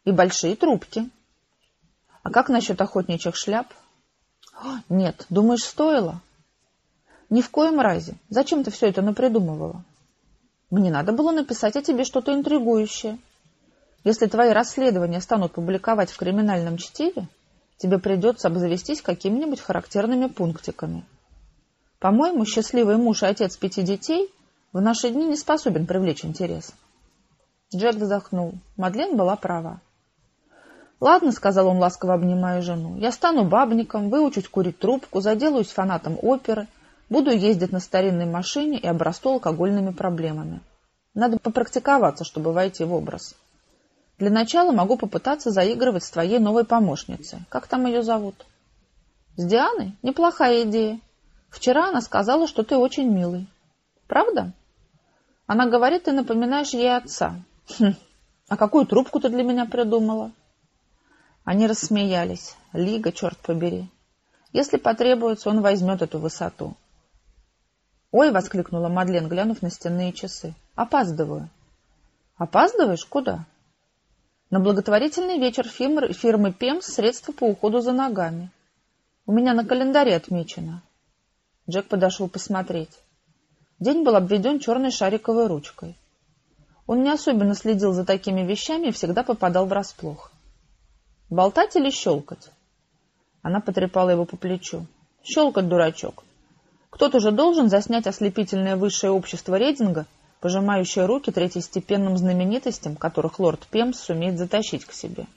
И большие трубки. А как насчет охотничьих шляп? Нет, думаешь, стоило? Ни в коем разе. Зачем ты все это напридумывала? Мне надо было написать о тебе что-то интригующее. Если твои расследования станут публиковать в криминальном чтиве, тебе придется обзавестись какими-нибудь характерными пунктиками. По-моему, счастливый муж и отец 5 детей в наши дни не способен привлечь интерес. Джек вздохнул. Мадлен была права. «Ладно», — сказал он, ласково обнимая жену, — «я стану бабником, выучусь курить трубку, заделаюсь фанатом оперы, буду ездить на старинной машине и обрасту алкогольными проблемами. Надо попрактиковаться, чтобы войти в образ. Для начала могу попытаться заигрывать с твоей новой помощницей. Как там ее зовут?» «С Дианой? Неплохая идея. Вчера она сказала, что ты очень милый. Правда? Она говорит, ты напоминаешь ей отца. А какую трубку ты для меня придумала?» Они рассмеялись. Лига, черт побери. Если потребуется, он возьмет эту высоту. «Ой!» — воскликнула Мадлен, глянув на стенные часы. «Опаздываю». «Опаздываешь? Куда?» «На благотворительный вечер фирмы «Пемс» средства по уходу за ногами. У меня на календаре отмечено». Джек подошел посмотреть. День был обведен черной шариковой ручкой. Он не особенно следил за такими вещами и всегда попадал врасплох. «Болтать или щелкать?» Она потрепала его по плечу. «Щелкать, дурачок. Кто-то же должен заснять ослепительное высшее общество рейтинга, пожимающее руки третьестепенным знаменитостям, которых лорд Пемс сумеет затащить к себе».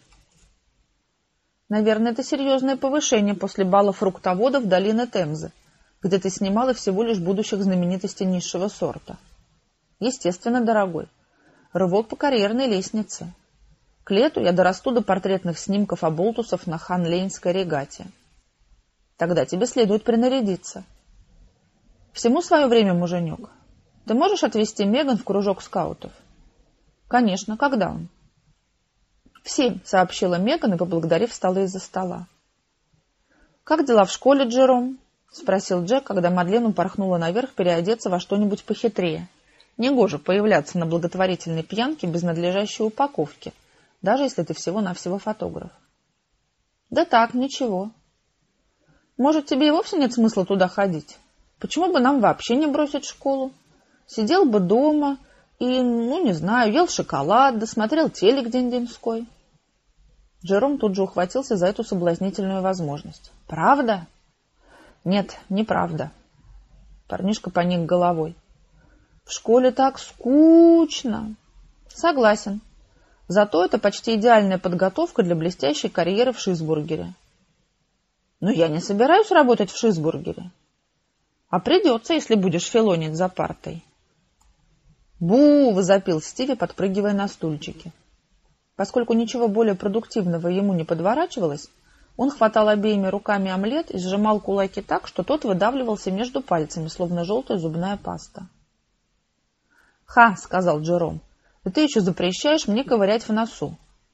«Наверное, это серьезное повышение после бала фруктоводов долины Темзы, где ты снимала всего лишь будущих знаменитостей низшего сорта». «Естественно, дорогой. Рывок по карьерной лестнице. К лету я дорасту до портретных снимков оболтусов на Хан-Лейнской регате. Тогда тебе следует принарядиться. Всему свое время, муженек. Ты можешь отвезти Меган в кружок скаутов?» «Конечно. Когда он?» «В 7», — сообщила Меган и, поблагодарив, встала из-за стола. «Как дела в школе, Джером?» — спросил Джек, когда Мадлен упорхнула наверх переодеться во что-нибудь похитрее. Негоже появляться на благотворительной пьянке без надлежащей упаковки, даже если ты всего-навсего фотограф. «Да так, ничего». «Может, тебе и вовсе нет смысла туда ходить? Почему бы нам вообще не бросить школу? Сидел бы дома и, не знаю, ел шоколад, да смотрел телек день-деньской». Джером тут же ухватился за эту соблазнительную возможность. «Правда?» «Нет, неправда». Парнишка поник головой. «В школе так скучно». «Согласен. Зато это почти идеальная подготовка для блестящей карьеры в Шисбургере». «Но я не собираюсь работать в Шисбургере». «А придется, если будешь филонить за партой». «Бу!» — возопил Стиви, подпрыгивая на стульчике. Поскольку ничего более продуктивного ему не подворачивалось, он хватал обеими руками омлет и сжимал кулаки так, что тот выдавливался между пальцами, словно желтая зубная паста. «Ха!» — сказал Джером. «И ты еще запрещаешь мне ковырять в носу».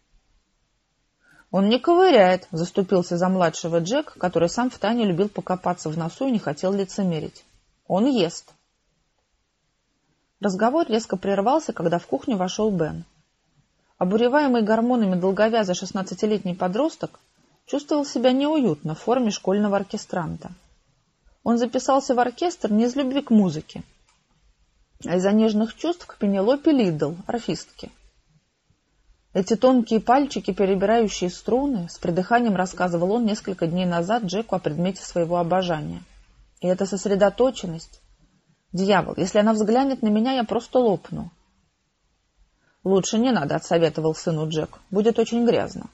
«Он не ковыряет», — заступился за младшего Джек, который сам втайне любил покопаться в носу и не хотел лицемерить. «Он ест». Разговор резко прервался, когда в кухню вошел Бен. Обуреваемый гормонами долговязый 16-летний подросток чувствовал себя неуютно в форме школьного оркестранта. Он записался в оркестр не из любви к музыке, а из-за нежных чувств к Пенелопе Лидл, орфистке. Эти тонкие пальчики, перебирающие струны, с придыханием рассказывал он несколько дней назад Джеку о предмете своего обожания. И эта сосредоточенность... Дьявол, если она взглянет на меня, я просто лопну. «Лучше не надо», — отсоветовал сыну Джек. «Будет очень грязно».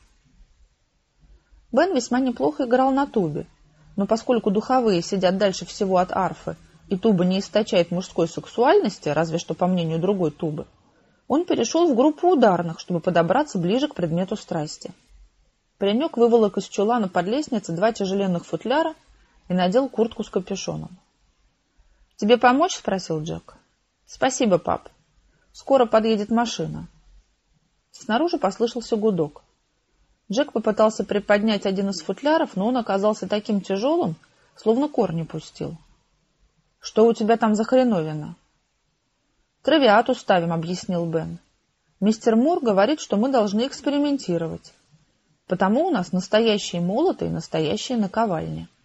Бен весьма неплохо играл на тубе, но поскольку духовые сидят дальше всего от арфы, и туба не источает мужской сексуальности, разве что по мнению другой тубы, он перешел в группу ударных, чтобы подобраться ближе к предмету страсти. Паренек выволок из чулана под лестницей 2 тяжеленных футляра и надел куртку с капюшоном. «Тебе помочь?» — спросил Джек. «Спасибо, пап. Скоро подъедет машина». Снаружи послышался гудок. Джек попытался приподнять один из футляров, но он оказался таким тяжелым, словно корни пустил. «Что у тебя там за хреновина?» «Травиату ставим», — объяснил Бен. Мистер Мур говорит, что мы должны экспериментировать. Потому у нас настоящие молоты и настоящие наковальни.